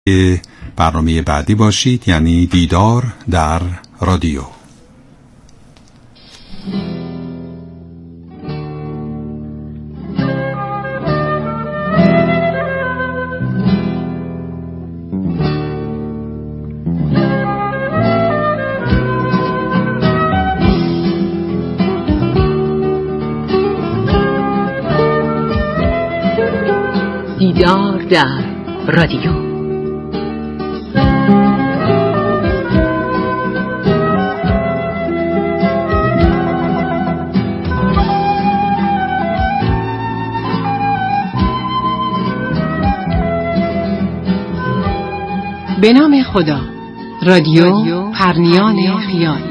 برنامه بعدی باشید، یعنی دیدار در رادیو. دیدار در رادیو. به نام خدا. رادیو پرنیان خیال.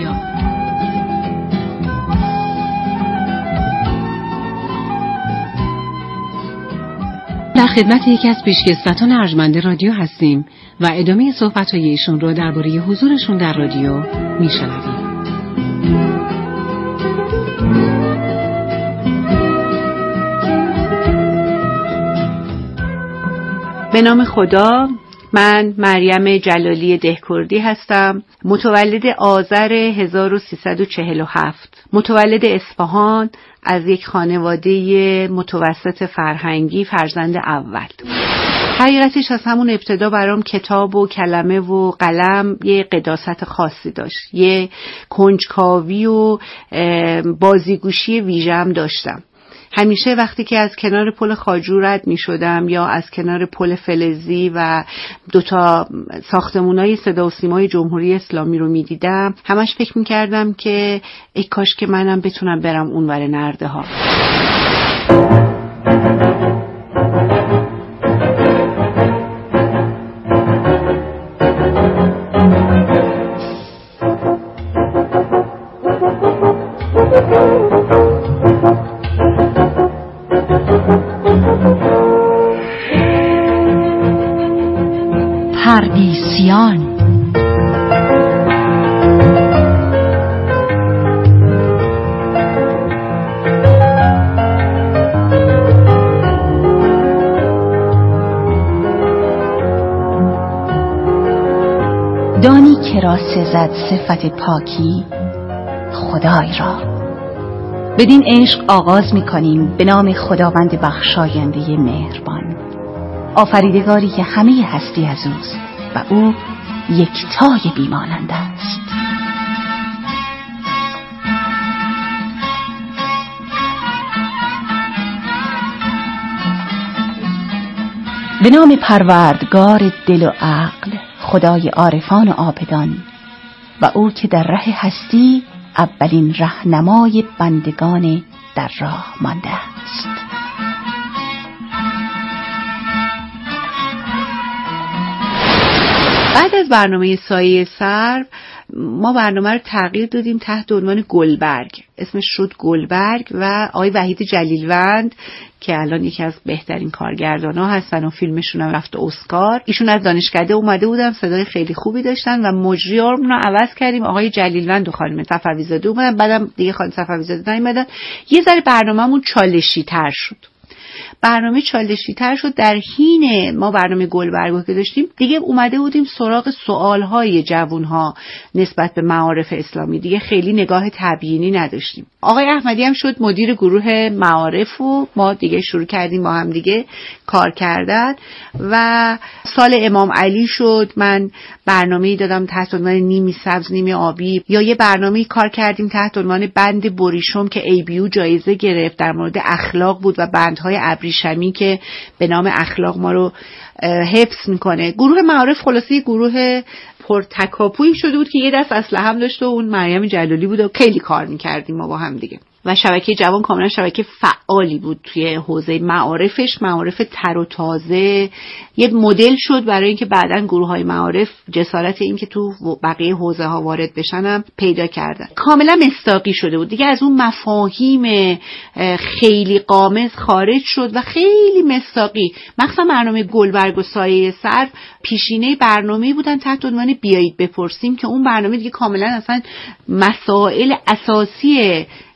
در خدمت یکی از پیشکسوتان ارجمند رادیو هستیم و ادامه صحبت‌های ایشون رو درباره حضورشون در رادیو میشنویم. به نام خدا. من مریم جلالی دهکردی هستم، متولد آذر 1347، متولد اصفهان، از یک خانواده متوسط فرهنگی، فرزند اول. حقیقتش از همون ابتدا برام کتاب و کلمه و قلم یه قداست خاصی داشت، یه کنجکاوی و بازیگوشی ویژه‌ام داشتم. همیشه وقتی که از کنار پل خاجو رد می شدم یا از کنار پل فلزی و دوتا ساختمونای صدا و سیمای جمهوری اسلامی رو می دیدم، همش فکر می کردم که ای کاش که منم بتونم برم اونور نرده ها. پردیسیان. دانی که را سزد صفت پاکی خدای را. بدین عشق آغاز می کنیم به نام خداوند بخشاینده مهربان، آفریدگاری که همه هستی از اوست و او یکتای بیمانند است. به نام پروردگار دل و عقل، خدای عارفان و عابدان، و او که در ره هستی اولین راهنمای بندگان در راه مانده است. بعد از برنامه سایه سرو ما برنامه رو تغییر دادیم تحت عنوان گلبرگ. اسمش شد گلبرگ و آقای وحید جلیلوند که الان یکی از بهترین کارگردان‌ها هستن و فیلمشون هم رفت اسکار. ایشون از دانشکده اومده بودن، صدای خیلی خوبی داشتن و مجری‌هامون رو عوض کردیم، آقای جلیلوند و خانم صفوی‌زاده اومدن، بعدم دیگه خانم صفوی‌زاده نیومدن. یه ذره برنامه‌مون چالشی‌تر شد. برنامه چالشی‌تر شد. در حین ما برنامه گلبرگو که داشتیم دیگه اومده بودیم سراغ سوالهای جوانها نسبت به معارف اسلامی، دیگه خیلی نگاه تبیینی نداشتیم. آقای احمدی هم شد مدیر گروه معارف و ما دیگه شروع کردیم با هم دیگه کار کردن و سال امام علی شد. من برنامه‌ای دادم تحت عنوان نیمی سبز نیمی آبی، یا یه برنامه‌ای کار کردیم تحت عنوان بند بریشم که ABU جایزه گرفت، در مورد اخلاق بود و بندهای ابریشمی که به نام اخلاق ما رو حفظ میکنه. گروه معارف خلاصی گروه پرتکاپویی شده بود که یه دست اسلحه هم داشت و اون مریم جلالی بود و خیلی کار میکردیم ما با هم دیگه. و شبکه جوان کاملا شبکه فعالی بود توی حوزه معارفش، معارف تر و تازه. یه مدل شد برای اینکه بعداً گروه‌های معارف جسارت این که تو بقیه حوزه ها وارد بشن هم پیدا کردن. کاملا مصداقی شده بود دیگه، از اون مفاهیم خیلی قامز خارج شد و خیلی مصداقی. مثلا برنامه گلبرگ و سایه سرو پیشینه برنامه‌ای بودن تحت عنوان بیایید بپرسیم که اون برنامه دیگه کاملا اصلا مسائل اساسی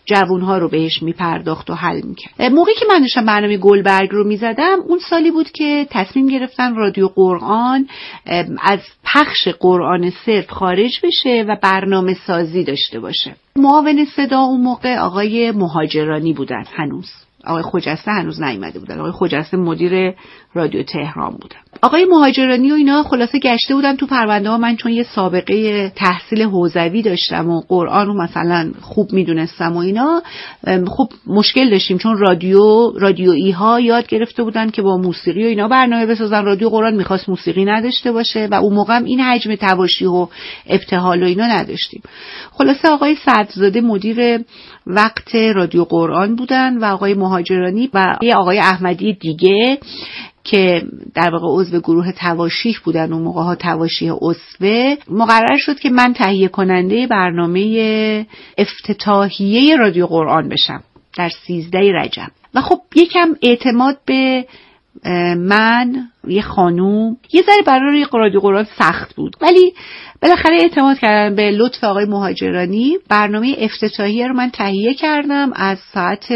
جوانها رو بهش میپرداخت و حل میکرد. موقعی که من داشتم برنامه گلبرگ رو میزدم، اون سالی بود که تصمیم گرفتن رادیو قرآن از پخش قرآن صرف خارج بشه و برنامه سازی داشته باشه. معاون صدا اون موقع آقای مهاجرانی بودن، هنوز آقای خجسته هنوز نیامده بودن. آقای خجسته مدیر رادیو تهران بودن. آقای مهاجرانی و اینا خلاصه گشته بودن تو پرونده ها. من چون یه سابقه تحصیل حوزوی داشتم و قرآن رو مثلا خوب میدونستم و اینا، خب مشکل داشتیم چون رادیویی ها یاد گرفته بودن که با موسیقی و اینا برنامه بسازن. رادیو قرآن میخواست موسیقی نداشته باشه و اون موقع هم این حجم تواشیح و ابتهال و اینا نداشتیم. خلاصه آقای صدرزاده مدیر وقت رادیو قرآن بودن و آقای مهاجرانی و یه آقای احمدی دیگه که در واقع عضو گروه تواشیح بودن، اون موقع ها تواشیح اسوه. مقرر شد که من تهیه کننده برنامه افتتاحیه رادیو قرآن بشم در 13 رجب. و خب یکم اعتماد به من، یه خانوم، یه ذره برای رادیو قرآن سخت بود، ولی بالاخره اعتماد کردم به لطف آقای مهاجرانی. برنامه افتتاحیه رو من تهیه کردم از ساعت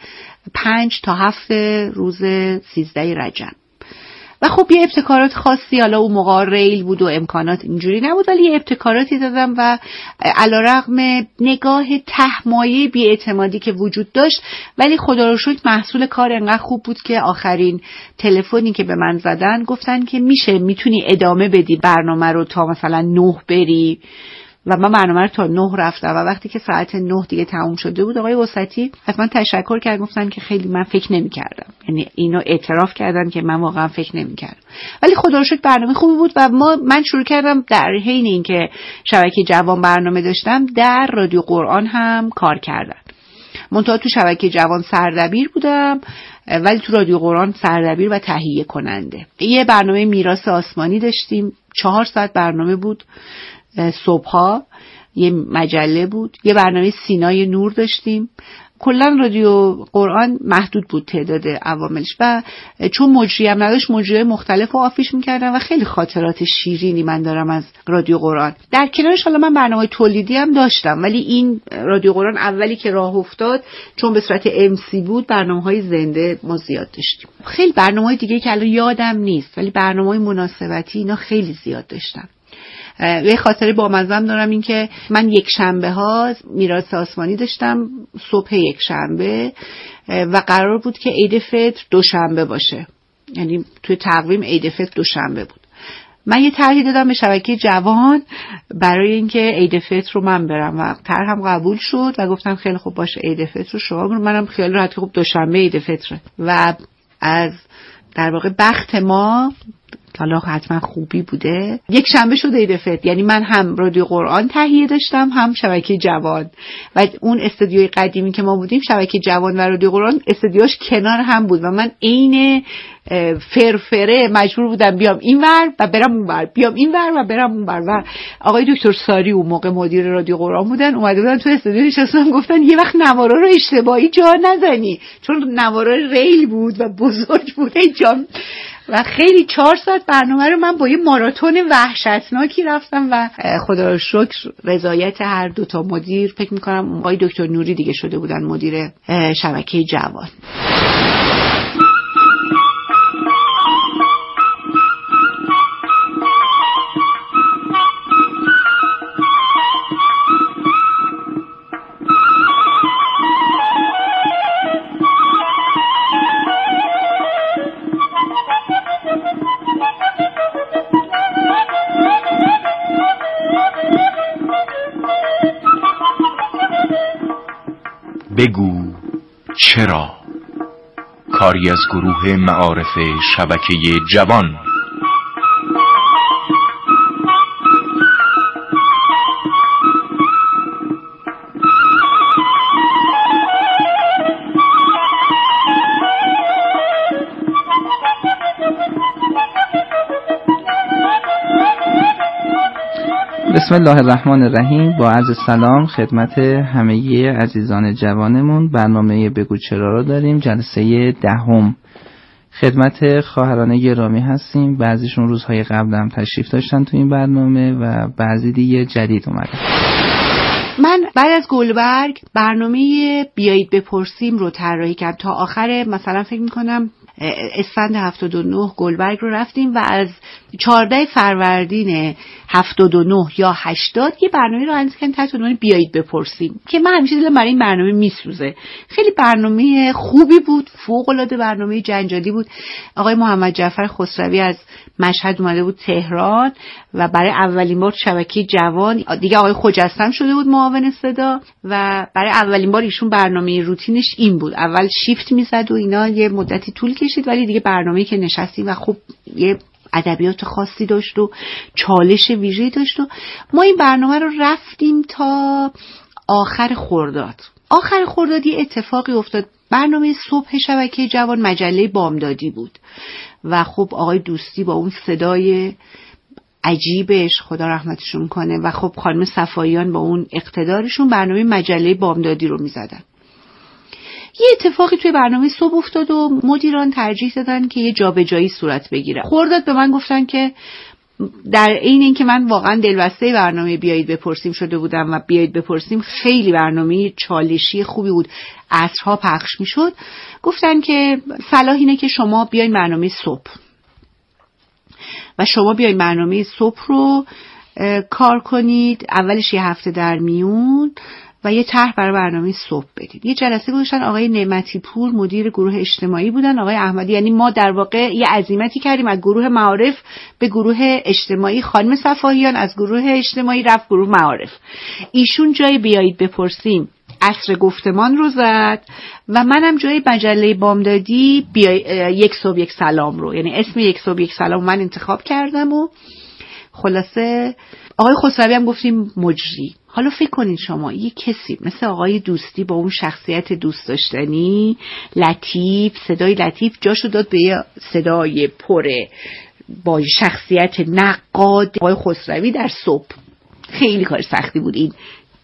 5 تا 7 روز 13 رجب. و خب یه ابتکارات خاصی، حالا اون موقع ریل بود و امکانات اینجوری نبود، ولی یه ابتکاراتی دادم و علیرغم نگاه تهمایه بی‌اعتمادی که وجود داشت، ولی خدا رو شکر محصول کار انقدر خوب بود که آخرین تلفنی که به من زدن گفتن که میتونی ادامه بدی برنامه رو تا مثلا 9 بری. و من برنامه رو تا 9 رفتم و وقتی که ساعت 9 دیگه تموم شده بود، آقای وسطی از من تشکر کرد، گفتن که خیلی من فکر نمی‌کردم، یعنی اینو اعتراف کردن که من واقعا فکر نمی‌کردم، ولی خدا رو شکر برنامه خوبی بود. و من شروع کردم در حین اینکه شبکه جوان برنامه داشتم در رادیو قرآن هم کار کردن. منتها تو شبکه جوان سردبیر بودم، ولی تو رادیو قرآن سردبیر و تهیه کننده. یه برنامه میراث آسمانی داشتیم، 4 ساعت برنامه بود صبحا، یه مجله بود. یه برنامه سینای نور داشتیم. کلا رادیو قرآن محدود بود تعداد عواملش و چون مجری هم نداشت، مجریای مختلف رو آفیش میکردم و خیلی خاطرات شیرینی من دارم از رادیو قرآن. در کنارش حالا من برنامه تولیدی هم داشتم، ولی این رادیو قرآن اولی که راه افتاد چون به صورت MC بود، برنامه‌های زنده ما زیاد داشتیم. خیلی برنامه‌های دیگه که الان یادم نیست، ولی برنامه‌های مناسبتی اینا خیلی زیاد داشتم. یه خاطره بامزه‌ام دارم، این که من یک شنبه ها میراث آسمانی داشتم صبح یک شنبه و قرار بود که عید فطر دوشنبه باشه، یعنی توی تقویم عید فطر دوشنبه بود. من یه طرحی دادم به شبکه جوان برای اینکه عید فطر رو من برم و طرحم قبول شد و گفتم خیلی خوب باشه عید فطر رو شما برو. منم خیال راحت خوب دوشنبه عید فطره و از در واقع بخت ما، حالا حتما خوبی بوده، یک شنبه شد عید فطر، یعنی من هم رادیو قرآن تهیه داشتم هم شبکه جوان و اون استودیوی قدیمی که ما بودیم شبکه جوان و رادیو قرآن استودیوش کنار هم بود و من عین فرفره مجبور بودم بیام اینور و برم اونور، بیام اینور و برم اونور. و آقای دکتر ساری اون موقع مدیر رادیو قرآن بودن، اومده بودن تو استودیو نشستن، گفتن یه وقت نوارا رو اشتباهی جا نزنی، چون نوارا ریل بود و بزرگ بود اینجا. و خیلی 4 ساعت برنامه رو من با یه ماراتون وحشتناکی رفتم و خدا رو شکر رضایت هر دو تا مدیر، فکر می‌کنم آقای دکتر نوری دیگه شده بودن مدیر شبکه جوان. بگو چرا، کاری از گروه معارف شبکه جوان. بسم الله الرحمن الرحیم. با عرض سلام خدمت همه عزیزان جوانمون. برنامه بگو چرا رو داریم، جلسه 10. خدمت خواهران گرامی هستیم. بعضیشون روزهای قبل هم تشریف داشتن تو این برنامه و بعضی دیگه جدید اومدن. من بعد از گلبرگ برنامه بیایید بپرسیم رو طراحی کردم. تا آخر مثلا فکر میکنم اسفند 79 گلبرگ رو رفتیم و از 14 فروردین 79 یا 80 یه برنامه رو انجام کردیم تحت عنوان بیایید بپرسیم که من همیشه دلم برای این برنامه میسوزه. خیلی برنامه خوبی بود، فوق العاده برنامه جنجالی بود. آقای محمد جعفر خسروی از مشهد اومده بود تهران و برای اولین بار شبکه جوان، دیگه آقای خجستم شده بود معاون صدا و برای اولین بار ایشون برنامه روتینش این بود. اول شیفت میزد و اینا، یه مدتی طول کشید ولی دیگه برنامه‌ای که نشستیم و خب یه ادبیات خاصی داشت و چالش ویژه‌ای داشت و ما این برنامه رو رفتیم تا آخر خرداد. آخر خرداد یه اتفاقی افتاد. برنامه صبح شبکه جوان مجله بامدادی بود و خب آقای دوستی با اون صدای عجیبش خدا رحمتشون کنه و خب خانم صفاییان با اون اقتدارشون برنامه مجله بامدادی رو میزدن. یه اتفاقی توی برنامه صبح افتاد و مدیران ترجیح دادن که یه جابجایی صورت بگیره. خرداد به من گفتن که در عین اینکه من واقعا دلبسته برنامه بیایید بپرسیم شده بودم و بیایید بپرسیم خیلی برنامه چالشی خوبی بود، عصرها پخش میشد، گفتن که صلاح اینه که شما بیاین برنامه صبح و شما بیاین برنامه صبح رو کار کنید، اولش یه هفته در میون و یه طرح برای برنامه صبح بدید. یه جلسه گذاشتن، آقای نعمتی پور مدیر گروه اجتماعی بودن، آقای احمدی، یعنی ما در واقع یه عزیمتی کردیم از گروه معارف به گروه اجتماعی، خانم صفاهیان از گروه اجتماعی رفت گروه معارف. ایشون جای بیایید بپرسیم عصر گفتمان رو زد و منم جای مجله بامدادی یک صبح یک سلام رو، یعنی اسم یک صبح یک سلام من انتخاب کردم و خلاصه آقای خسروی هم گفتیم مجری. حالا فکر کنین شما یه کسی مثل آقای دوستی با اون شخصیت دوست داشتنی، لطیف، صدای لطیف، جاشو داد به یه صدای پره با شخصیت نقاد آقای خسروی در صبح. خیلی کار سختی بود این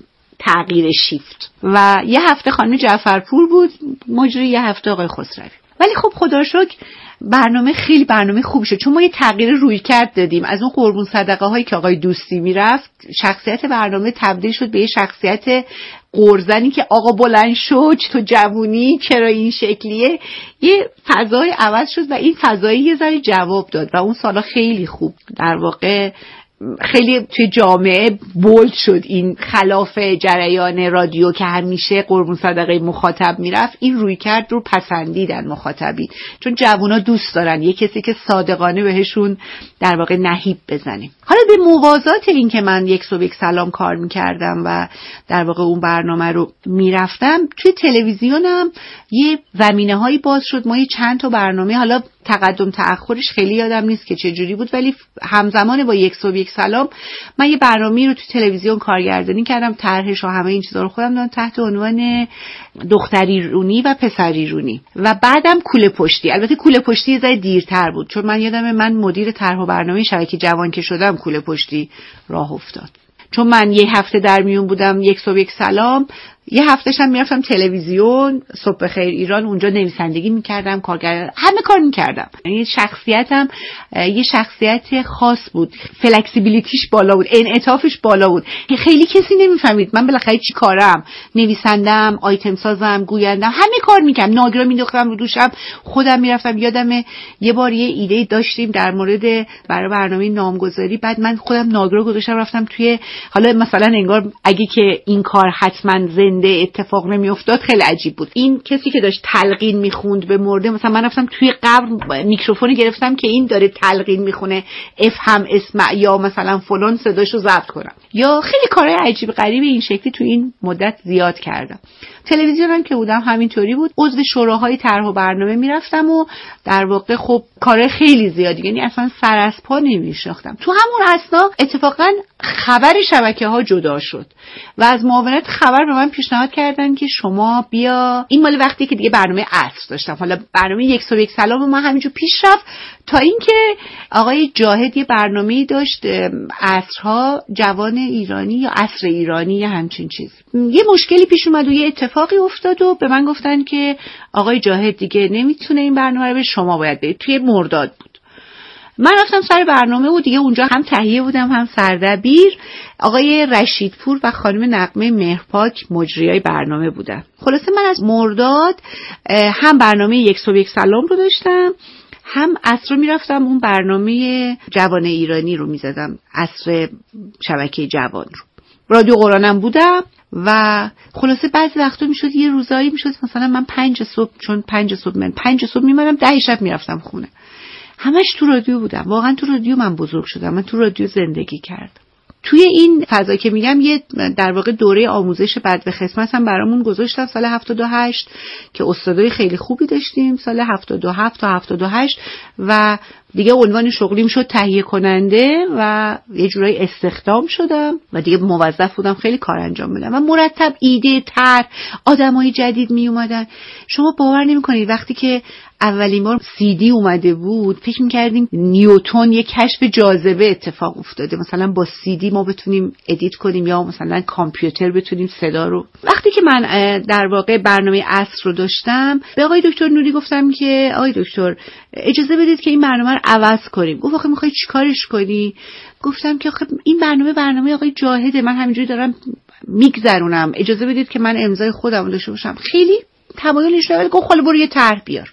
تغییر شیفت. و یه هفته خانم جعفرپور بود مجری، یه هفته آقای خسروی. ولی خب خدا رو شکر برنامه خیلی برنامه خوبی شد، چون ما یه تغییر رویکرد دادیم. از اون قربون صدقه هایی که آقای دوستی میرفت، شخصیت برنامه تبدیل شد به یه شخصیت قرزنی که آقا بلند شد تو جوونی چرا این شکلیه. یه فضای عوض شد و این فضایی یه ذره جواب داد و اون سالا خیلی خوب در واقع خیلی توی جامعه بولد شد. این خلاف جریان رادیو که همیشه قربون صدقه مخاطب میرفت، این رویکرد رو پسندیدن مخاطبین، چون جوونا دوست دارن یه کسی که صادقانه بهشون در واقع نهیب بزنه. حالا به موازات این که من یک صبح یک سلام کار میکردم و در واقع اون برنامه رو میرفتم، توی تلویزیونم یه زمینه هایی باز شد. ما یه چند تا برنامه، حالا تقدم تأخرش خیلی یادم نیست که چه جوری بود، ولی همزمان با یک صبح یک سلام من یه برنامه‌ای رو تو تلویزیون کارگردانی کردم، طرحش و همه این چیزا رو خودم دادم تحت عنوان دختری رونی و پسری رونی و بعدم کوله پشتی. البته کوله پشتی یه ذره دیرتر بود، چون من یادمه من مدیر طرح و برنامه شبکه جوان که شدم کوله پشتی راه افتاد، چون من یه هفته در میون بودم یک صبح یک سلام، یه هفتهش هم میرفتم تلویزیون صبح خیر ایران، اونجا نویسندگی میکردم، کارگردان، همه کار میکردم. یعنی شخصیتم یه شخصیت خاص بود، فلکسیبیلیتیش بالا بود، انعطافش بالا بود، خیلی کسی نمیفهمید من بالاخره چی کارم، نویسندم، آیتم سازم، گویندم، همه کار میکردم، ناگرا مینداختم رو دوشم، خودم میرفتم. یادمه یه بار یه ایده داشتیم در مورد برای برنامه نامگذاری، بعد من خودم ناگرا گذاشتم رفتم توی، حالا مثلا انگار اگه که این کار حتما اتفاق نمیافتاد خیلی عجیب بود. این کسی که داشت تلقین میخوند به مرده، مثلا من رفتم توی قبر میکروفون گرفتم که این داره تلقین میخونه افهم اسمع یا مثلا فلان صداشو ضبط کنم، یا خیلی کارهای عجیب غریب این شکلی تو این مدت زیاد کردم. تلویزیونم که بودم همینطوری بود، عضو شوراهای طرح و برنامه میرفتم و در واقع خب کارهای خیلی زیادی، یعنی اصلا سر از پا نمیشناختم. تو همون اثنا اتفاقا خبر شبکه ها جدا شد و از معاونت خبر به من پیشنهاد کردن که شما بیا، این مال وقتی که دیگه برنامه عصر داشتم، حالا برنامه یک صبح یک سلام ما همینجور پیش رفت تا اینکه آقای جاهد یه برنامه‌ای داشت، عصرها جوان ایرانی یا عصر ایرانی یا همچین چیز. یه مشکلی پیش اومد و یه اتفاقی افتاد و به من گفتن که آقای جاهد دیگه نمیتونه این برنامه رو به شما باید برید. توی مرداد بود من رفتم سر برنامه و دیگه اونجا هم تهیه بودم هم سردبیر. آقای رشیدپور و خانم نغمه مهرپاک مجریای برنامه بودن. خلاصه من از مرداد هم برنامه یک صبح یک سلام رو داشتم، هم عصر میرفتم اون برنامه جوان ایرانی رو میزدم، عصر شبکه جوان رو. رادیو قرآنم بودم و خلاصه بعضی وقتا میشد یه روزایی میشد مثلا من 5 صبح، چون 5 صبح میمدم 10 شب میرفتم خونه. همش تو رادیو بودم. واقعا تو رادیو من بزرگ شدم، من تو رادیو زندگی کردم. توی این فضا که میگم یه در واقع دوره آموزش بعد به خدمت هم برامون گذاشتن سال 78 که استادای خیلی خوبی داشتیم سال 77 تا 78 و دیگه عنوان شغلیم شد تهیه کننده و یه جورایی استخدام شدم و دیگه موظف بودم خیلی کار انجام بدم و مرتب ایده، طرح، آدمای جدید می اومدن. شما باور نمی‌کنید وقتی که اولین بار CD اومده بود فکر می‌کردیم نیوتن یک کشف جاذبه اتفاق افتاده، مثلا با CD ما بتونیم ادیت کنیم یا مثلا کامپیوتر بتونیم صدا رو. وقتی که من در واقع برنامه عصر رو داشتم به آقای دکتر نوری گفتم که آقای دکتر اجازه بدید که این برنامه رو عوض کنیم. گفت آخه می‌خوای چیکارش کنی؟ گفتم که آخه این برنامه آقای جاهده، من همینجوری دارم میگذرونم، اجازه بدید که من امضای خودم داشته باشم. خیلی تمایلش نبود. گفت خاله برو یه طرح بیار.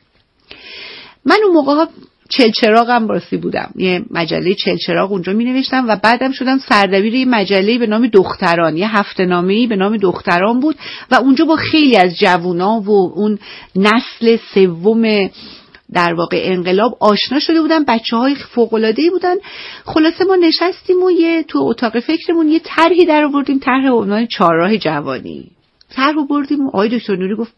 من اون موقع چلچراغم راسی بودم، یه مجله چلچراغ اونجا می نوشتم و بعدم شدم سردبیر یه مجله به نام دختران، یه هفته‌نامه‌ای به نام دختران بود و اونجا با خیلی از جوونا و اون نسل سوم در واقع انقلاب آشنا شده بودن، بچه‌های فوق‌العاده‌ای بودن. خلاصه ما نشستیم و تو اتاق فکرمون یه طرحی در آوردیم، طرح عنوان 4 راه جوانی. طرح آوردیم و آقای دکتر نوری گفت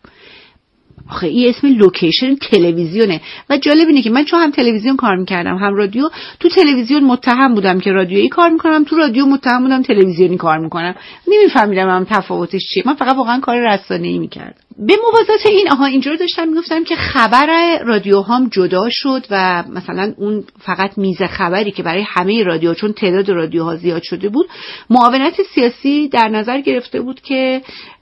آخه این اسم لوکیشن تلویزیونه و جالب اینه که من چون هم تلویزیون کار میکردم هم رادیو، تو تلویزیون متهم بودم که رادیویی کار میکنم، تو رادیو متهم بودم تلویزیونی کار میکنم. نمیفهمیدم هم تفاوتش چیه، من فقط واقعا کار رسانه‌ای میکردم. به موازات این اینجوری داشتم میگفتم که خبر رادیو هم جدا شد و مثلا اون فقط میز خبری که برای همه رادیو، چون تعداد رادیوها زیاد شده بود، معاونت سیاسی در نظر گرفته بود که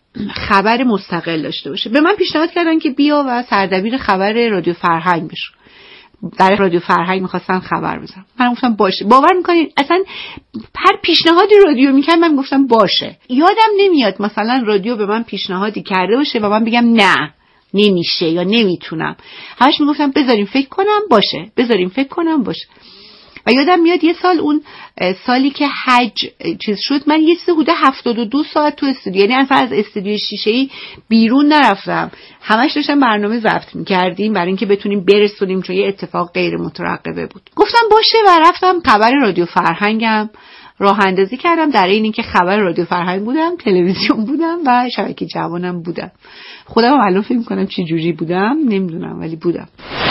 خبر مستقل داشته باشه. به من پیشنهاد کردن که بیا و سردبیر خبر رادیو فرهنگ بشو. در رادیو فرهنگ می‌خواستن خبر بزنم. من گفتم باشه. باور می‌کنید اصلا هر پیشنهادی رادیو می‌کرد من گفتم باشه. یادم نمیاد مثلا رادیو به من پیشنهادی کرده باشه و من بگم نه نمیشه یا نمیتونم. همش میگفتم بذاریم فکر کنم باشه، بذاریم فکر کنم باشه. و یادم میاد یه سال اون سالی که حج چیز شد من یه حدود 72 ساعت تو استودیو، یعنی اصلا از استودیو شیشه‌ای بیرون نرفتم، همش داشتم برنامه ضبط می‌کردیم برای اینکه بتونیم برسونیم، چون یه اتفاق غیر مترقبه بود. گفتم باشه و رفتم خبر رادیو فرهنگم راه اندازی کردم. در این که خبر رادیو فرهنگ بودم، تلویزیون بودم و شبکه جوانم بودم. خودم الان فکر می‌کنم چه جوری بودم نمیدونم، ولی بودم.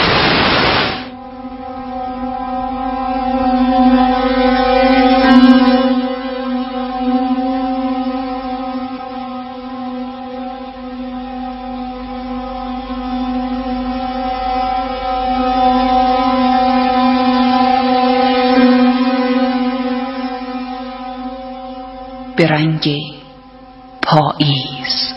به رنگ پاییز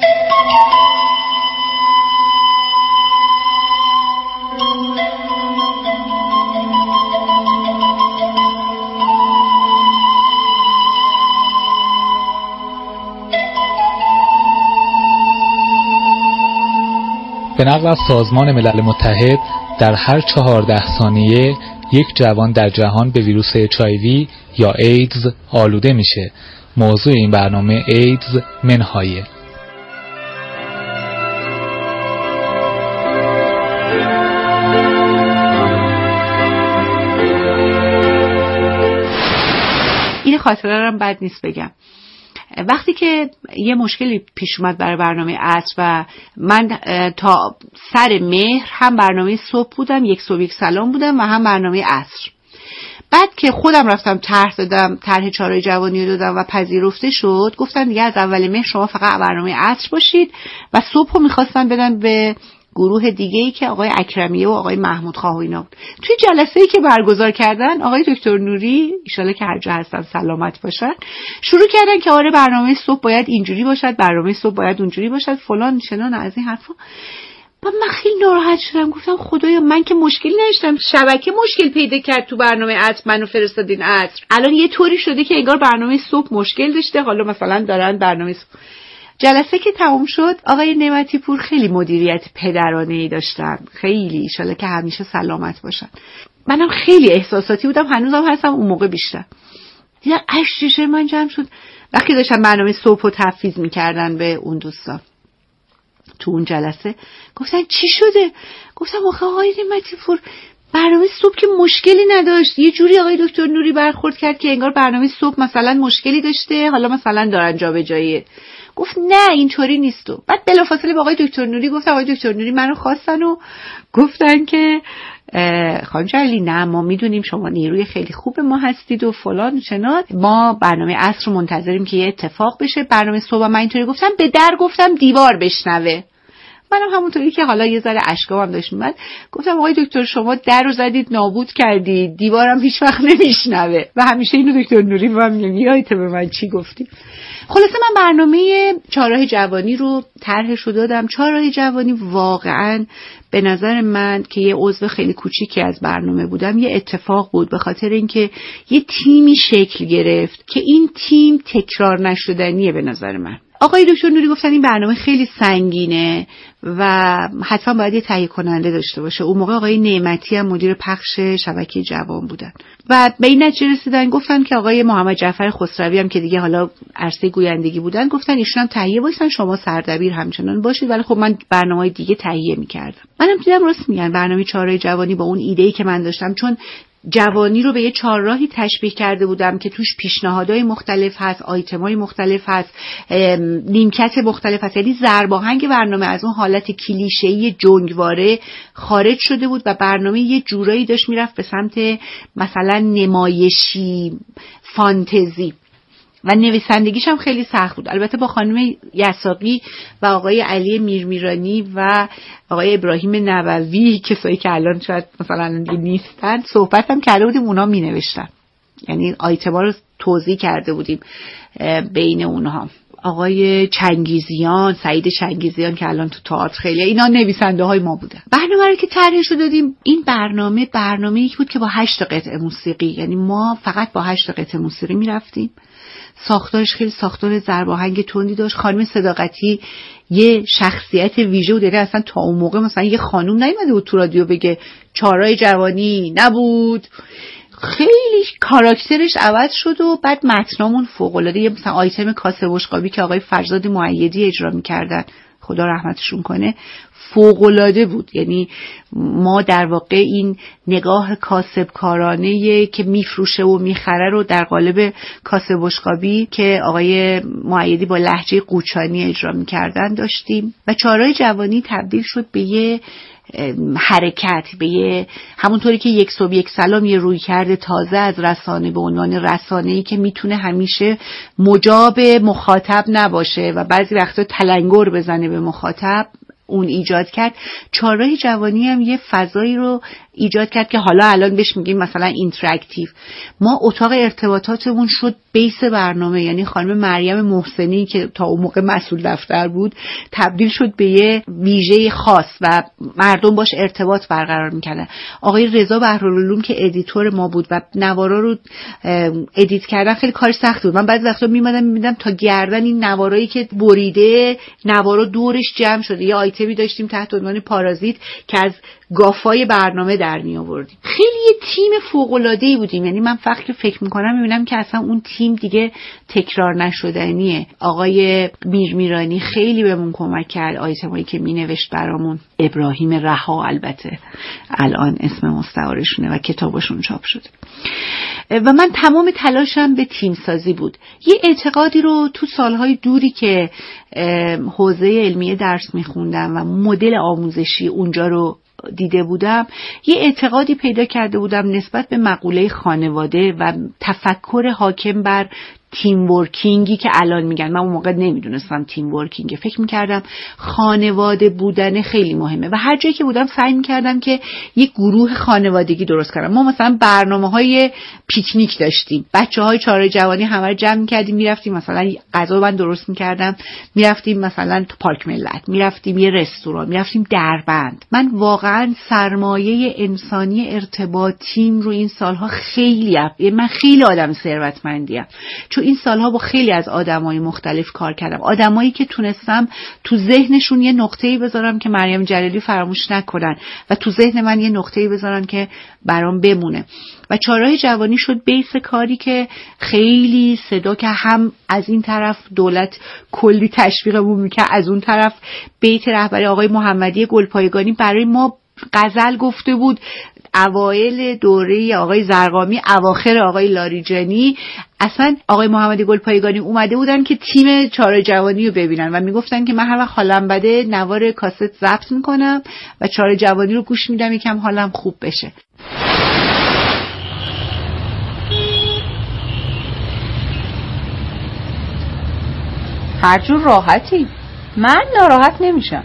به نقل از سازمان ملل متحد در هر 14 ثانیه یک جوان در جهان به ویروس HIV یا ایدز آلوده میشه. موضوع این برنامه ایدز منهایه. این خاطره رو بد نیست بگم. وقتی که یه مشکلی پیش اومد برای برنامه عصر و من تا سر مهر هم برنامه صبح بودم، یک صبح یک سلام بودم و هم برنامه عصر. بعد که خودم رفتم طرح دادم، طرح 4 راه جوانی رو دادم و پذیرفته شد، گفتن دیگه از اول مهر شما فقط برنامه عصر باشید و صبح رو میخواستن بدن به گروه دیگه‌ای که آقای اکرمیه و آقای محمود خواه و اینا بود. توی جلسه‌ای که برگزار کردن آقای دکتر نوری ان شاءالله که هر جا هستن سلامت باشن، شروع کردن که آره برنامه صبح باید اینجوری باشد، برنامه صبح باید اونجوری باشد، فلان چنان از این حرفا. من خیلی ناراحت شدم، گفتم خدایا من که مشکلی نداشتم، شبکه مشکل پیدا کرد تو برنامه عصر، منو فرستادین عصر. الان یه طوری شده که انگار برنامه صبح مشکل داشته، حالا مثلا دارن برنامه صبح. جلسه که تموم شد آقای نعمتی پور خیلی مدیریت پدرانه‌ای داشتن، خیلی ان شاءالله که همیشه سلامت باشن. منم خیلی احساساتی بودم، هنوزم هستم، اون موقع بیشتر. دیدم اشک من جمع شد وقتی داشتم برنامه صبحو تفویض می‌کردن به اون دوستان. تو اون جلسه گفتن چی شده؟ گفتم آخه آقای نعمتی پور برنامه صبح که مشکلی نداشت، یه جوری آقای دکتر نوری برخورد کرد که انگار برنامه صبح مثلا مشکلی داشته، حالا مثلا دارن جابجایی. گفت نه اینطوری نیست. و بعد بلافاصله با آقای دکتر نوری گفتم آقای دکتر نوری منو خواستن و گفتن که خانم جلیلی نه ما میدونیم شما نیروی خیلی خوب ما هستید و فلان و چنان، ما برنامه عصر رو منتظریم که یه اتفاق بشه، برنامه صبح. من اینطوری گفتم به در گفتم دیوار بشنوه. منم همونطوری که حالا یه ذره اشکام هم داشت میاد گفتم آقای دکتر شما در رو زدید نابود کردید، دیوارم هیچ وقت نمیشنوه. و همیشه اینو دکتر نوری به من میگه یادته به من چی گفتی. خلاصه من برنامه چهارراه جوانی رو طرحش دادم. چهارراه جوانی واقعا به نظر من که یه عضو خیلی کوچیکی از برنامه بودم یه اتفاق بود، به خاطر اینکه یه تیمی شکل گرفت که این تیم تکرار نشدنیه به نظر من. آقای دکتر نوری گفتن این برنامه خیلی سنگینه و حتما باید یه تهیه کننده داشته باشه. اون موقع آقای نعمتی هم مدیر پخش شبکه جوان بودن و به این نتیجه رسیدن، گفتن که آقای محمد جعفر خسروی هم که دیگه حالا عرصه گویندگی بودن، گفتن ایشون هم تهیه وایسن شما سردبیر همچنان باشید. ولی خب من برنامه‌های دیگه تهیه می‌کردم. منم دیدم راست میگن برنامه چهارراه جوانی با اون ایده‌ای که من داشتم، چون جوانی رو به یه چهارراهی تشبیه کرده بودم که توش پیشنهادهای مختلف هست، آیتم‌های مختلف هست، نیمکت مختلف هست، یعنی ضرباهنگ برنامه از اون حالت کلیشه‌ای جنگواره خارج شده بود و برنامه یه جورایی داشت میرفت به سمت مثلا نمایشی، فانتزی و نویسندگیش هم خیلی سخت بود. البته با خانم یساقی و آقای علی میرمیرانی و آقای ابراهیم نووی، کسایی که الان شاید مثلا نیستن، صحبت هم کرده بودیم، اونا می نوشتن، یعنی آیتما رو توضیح کرده بودیم بین اونها. آقای چنگیزیان، سعید چنگیزیان که الان تو تئاتر خیلی، اینا نویسنده های ما بودن. برنامه رو که طرحش رو دادیم، این برنامه‌ای بود که با 8 قطعه موسیقی، یعنی ما فقط با 8 قطعه موسیقی میرفتیم. ساختارش خیلی ساختار ضرباهنگ تندی داشت. خانم صداقتی یه شخصیت ویژه بود، یعنی اصلا تا اون موقع مثلا یه خانوم نیومده بود تو رادیو بگه چهارراه جوانی نبود. خیلی کاراکترش عوض شد و بعد متنامون فوق‌العاده. یه مثلا آیتم کاسه بشقابی که آقای فرزاد مؤیدی اجرا می‌کردن، خدا رحمتشون کنه، فوق‌العاده بود. یعنی ما در واقع این نگاه کاسبکارانه که میفروشه و میخره رو در قالب کاسه بشقابی که آقای مؤیدی با لهجه قوچانی اجرا می‌کردن داشتیم و چهارراه جوانی تبدیل شد به یه حرکت، به یه همونطوری که یک صبح یک سلام یه روی کرده تازه از رسانه به عنوان رسانه‌ای که میتونه همیشه مجاب مخاطب نباشه و بعضی وقتا تلنگر بزنه به مخاطب، اون ایجاد کرد. چهارراه جوانی هم یه فضایی رو ایجاد کرد که حالا الان بهش میگیم مثلا اینتراکتیو. ما اتاق ارتباطاتمون شد بیس برنامه، یعنی خانم مریم محسنی که تا اون موقع مسئول دفتر بود تبدیل شد به یه ویژه خاص و مردم باش ارتباط برقرار میکردن. آقای رضا بحرالعلوم که ادیتور ما بود و نوارا رو ادیت کردن خیلی کار سخت بود. من بعضی وقتا میمدم تا گردن این نوارایی که بریده، نوارا دورش جمع شده. یه آیتمی داشتیم تحت عنوان پارازیت که از گافای برنامه در می آوردیم. خیلی یه تیم فوق‌العاده‌ای بودیم، یعنی من وقتی فکر میکنم میبینم که اصلا اون تیم دیگه تکرار نشدنیه. آقای میرمیرانی خیلی بهمون کمک کرد، آیتمایی که مینوشت برامون. ابراهیم رها البته الان اسم مستعارشونه و کتابشون چاپ شده. و من تمام تلاشم به تیم سازی بود. یه اعتقادی رو تو سالهای دوری که حوزه علمیه درس میخوندم و مدل آموزشی اونجا رو دیده بودم، یه اعتقادی پیدا کرده بودم نسبت به مقوله خانواده و تفکر حاکم بر تیم ورکینگی که الان میگن. من اون موقع نمیدونستم تیم ورکینگ، فکر میکردم خانواده بودن خیلی مهمه و هر جایی که بودم سعی میکردم که یک گروه خانوادگی درست کنم. ما مثلا برنامه‌های پیکنیک داشتیم، بچه‌های چهارراه جوانی همه رو جمع می‌کردیم، میرفتیم مثلا غذا من درست می‌کردم، میرفتیم مثلا تو پارک ملت، میرفتیم یه رستوران، میرفتیم دربند. من واقعا سرمایه انسانی ارتباطیم رو این سالها من خیلی آدم ثروتمندیم، چون این سالها با خیلی از آدمای مختلف کار کردم، آدمایی که تونستم تو ذهنشون یه نقطه‌ای بذارم که مریم جلیلی فراموش نکنن و تو ذهن من یه نقطه‌ای بذارن که برام بمونه. و چهارراه جوانی شد بیس کاری که خیلی صدا که هم از این طرف دولت کلی تشویقمون میکرد، از اون طرف بیت رهبری آقای محمدی گلپایگانی برای ما غزل گفته بود، اوایل دوره آقای زرقامی، اواخر آقای لاریجانی. اصلا آقای محمدی گلپایگانی اومده بودن که تیم چهارراه جوانی رو ببینن و میگفتن که من هر وقت حالم بده نوار کاست ضبط میکنم و چهارراه جوانی رو گوش میدم یکم حالم خوب بشه. هر جور راحتی، من ناراحت نمیشم.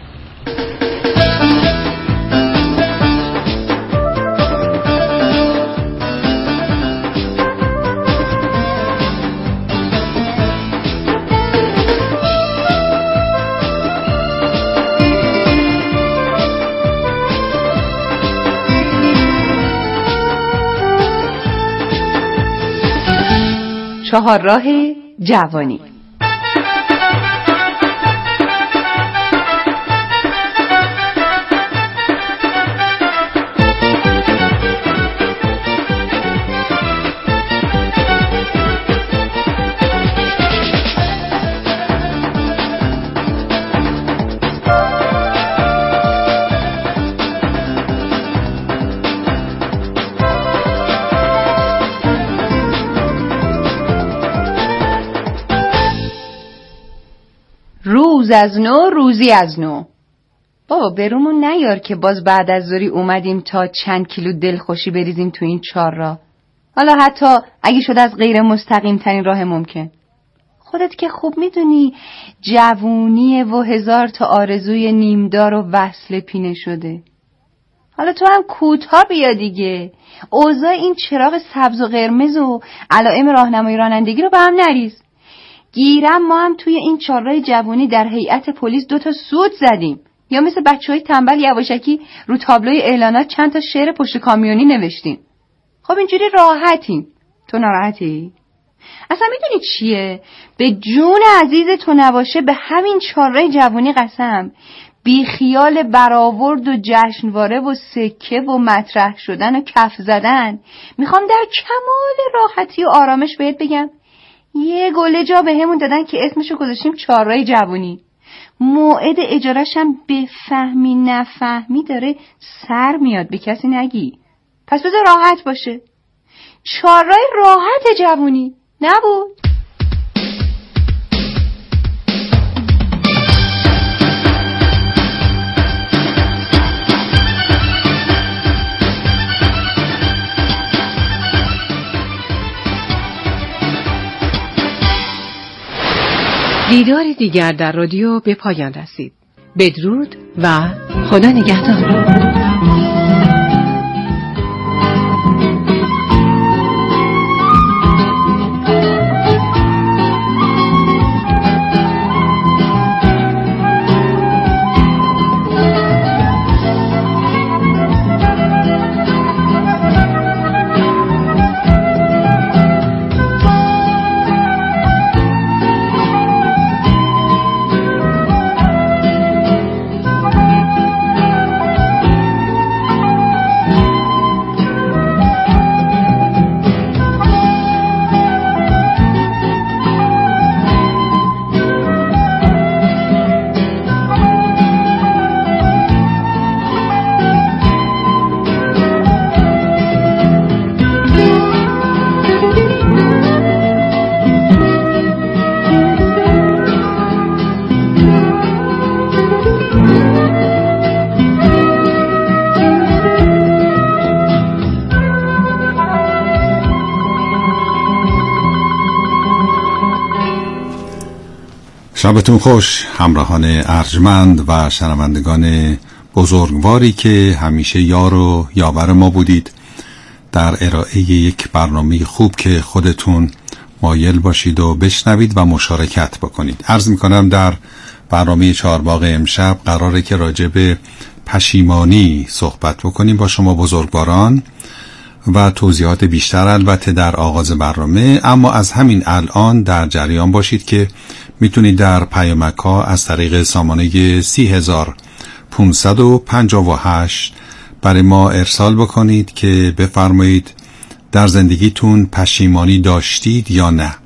چهارراه جوانی. روز از نو روزی از نو. بابا برومون نیار که باز بعد از ظهر اومدیم تا چند کیلو دلخوشی بریزیم تو این چهارراه. حالا حتی اگه شد از غیر مستقیم ترین راه ممکن. خودت که خوب میدونی جوونیه و هزار تا آرزوی نیمدار و وصل پینه شده. حالا تو هم کوتاه بیا دیگه، اوضاع این چراغ سبز و قرمز و علائم راهنمایی رانندگی رو به هم نریز. گیرم ما هم توی این چهارراه جوانی در هیئت پلیس 2 تا سود زدیم، یا مثل بچهای تنبل یواشکی رو تابلوی اعلانات چند تا شعر پشت کامیونی نوشتیم. خب اینجوری راحتیم. تو ناراحتی؟ اصلا میدونی چیه؟ به جون عزیز تو نباشه به همین چهارراه جوانی قسم، بی خیال برآورد و جشنواره و سکه و مطرح شدن و کف زدن، میخوام در کمال راحتی و آرامش بهت بگم یه گله جا به همون دادن که اسمشو گذاشتیم چهارراه جوانی. موعد اجارش هم بفهمی نفهمی داره سر میاد، به کسی نگی. پس بذار راحت باشه. چهارراه راحت جوانی نبود. دیدار دیگر در رادیو به پایان رسید. بدرود و خدا نگهدار. شبتون خوش همراهان ارجمند و شنوندگان بزرگواری که همیشه یار و یاور ما بودید در ارائه یک برنامه خوب که خودتون مایل باشید و بشنوید و مشارکت بکنید. عرض میکنم در برنامه چهارباغ امشب قراره که راجع به پشیمانی صحبت بکنیم با شما بزرگواران و توضیحات بیشتر البته در آغاز برنامه، اما از همین الان در جریان باشید که میتونید در پیامک‌ها از طریق سامانه 30558 برای ما ارسال بکنید که بفرمایید در زندگیتون پشیمانی داشتید یا نه.